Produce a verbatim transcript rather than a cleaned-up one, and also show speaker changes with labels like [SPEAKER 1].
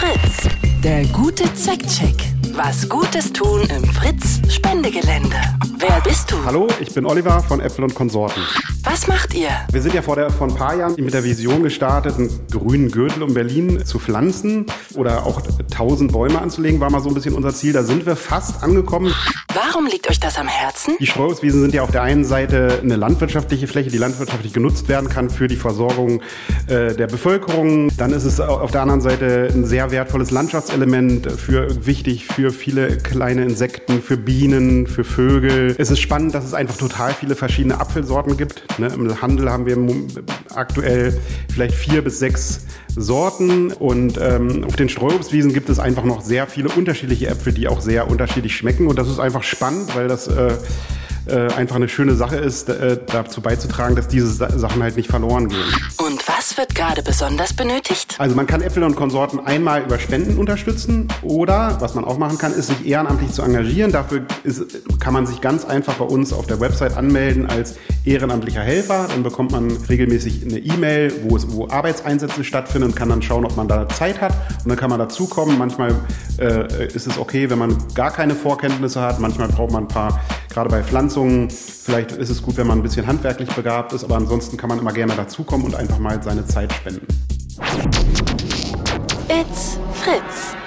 [SPEAKER 1] Fritz. Der gute Zweckcheck. Was Gutes tun im Fritz-Spendegelände. Wer bist du?
[SPEAKER 2] Hallo, ich bin Oliver von Äpfel und Konsorten.
[SPEAKER 1] Was macht ihr?
[SPEAKER 2] Wir sind ja vor, der, vor ein paar Jahren mit der Vision gestartet, einen grünen Gürtel um Berlin zu pflanzen oder auch tausend Bäume anzulegen, war mal so ein bisschen unser Ziel. Da sind wir fast angekommen.
[SPEAKER 1] Warum liegt euch das am Herzen?
[SPEAKER 2] Die Streuobstwiesen sind ja auf der einen Seite eine landwirtschaftliche Fläche, die landwirtschaftlich genutzt werden kann für die Versorgung äh, der Bevölkerung. Dann ist es auf der anderen Seite ein sehr wertvolles Landschaftselement, für, wichtig für viele kleine Insekten, für Bienen, für Vögel. Es ist spannend, dass es einfach total viele verschiedene Apfelsorten gibt. Ne, im Handel haben wir aktuell vielleicht vier bis sechs Sorten und ähm, auf den Streuobstwiesen gibt es einfach noch sehr viele unterschiedliche Äpfel, die auch sehr unterschiedlich schmecken und das ist einfach spannend, weil das äh, äh, einfach eine schöne Sache ist, äh, dazu beizutragen, dass diese Sa- Sachen halt nicht verloren gehen.
[SPEAKER 1] Und was wird gerade besonders benötigt?
[SPEAKER 2] Also man kann Äpfel und Konsorten einmal über Spenden unterstützen oder, was man auch machen kann, ist sich ehrenamtlich zu engagieren. Dafür ist, kann man sich ganz einfach bei uns auf der Website anmelden als ehrenamtlicher Helfer. Dann bekommt man regelmäßig eine E-Mail, wo, es, wo Arbeitseinsätze stattfinden und kann dann schauen, ob man da Zeit hat. Und dann kann man dazukommen. Manchmal äh, ist es okay, wenn man gar keine Vorkenntnisse hat. Manchmal braucht man ein paar, gerade bei Pflanzungen, vielleicht ist es gut, wenn man ein bisschen handwerklich begabt ist. Aber ansonsten kann man immer gerne dazukommen und einfach mal seine Zeit spenden.
[SPEAKER 1] It's Fritz.